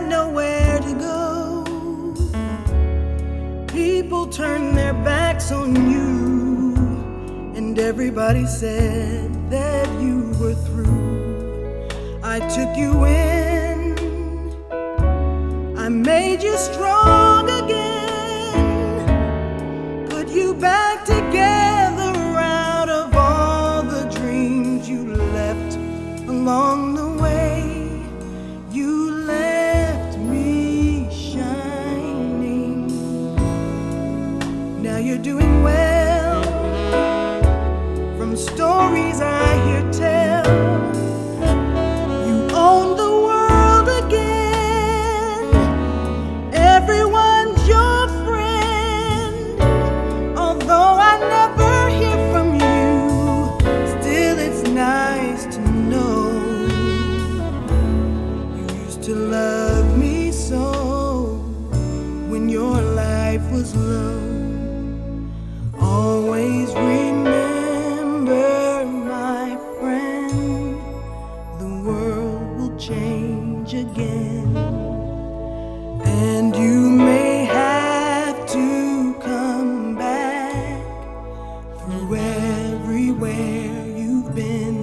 had nowhere to go. People turned their backs on you, and everybody said that you were through. I took you in, I made you strong again, put you back together out of all the dreams you left along the way. You left me shining. Now you're doing well, from stories I hear tell. You own the world again. Everyone's your friend. Although I never hear from you, still it's nice to know you used to love me so when your life was low. Always remember, my friend, the world will change again, and you may have to come back through everywhere you've been.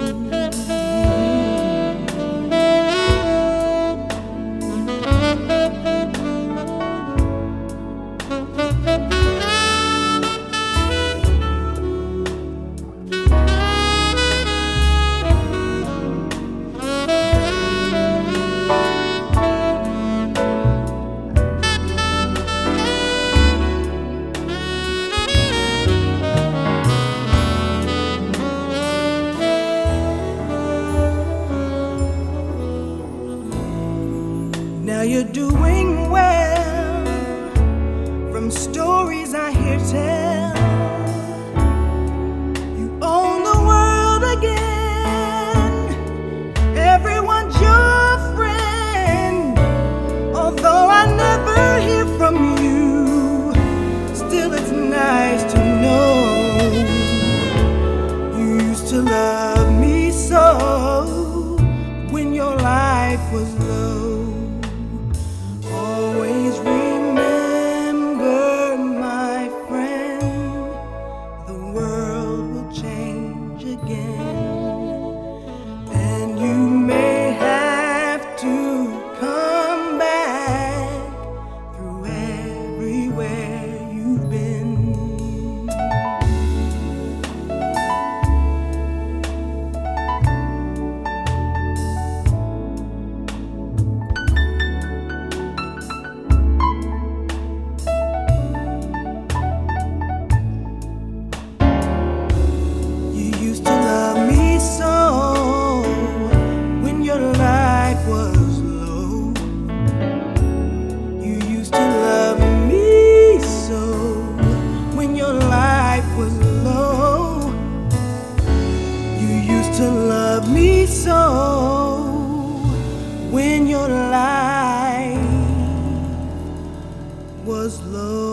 Now you're doing well, from stories I hear tell. You own the world again. Everyone's your friend. Although I never hear from you, still it's nice to know you used to love me so when your life was low. Always remember, my friend, the world will change again, and you may have to come back through everywhere you've been. To love me so when your life was low.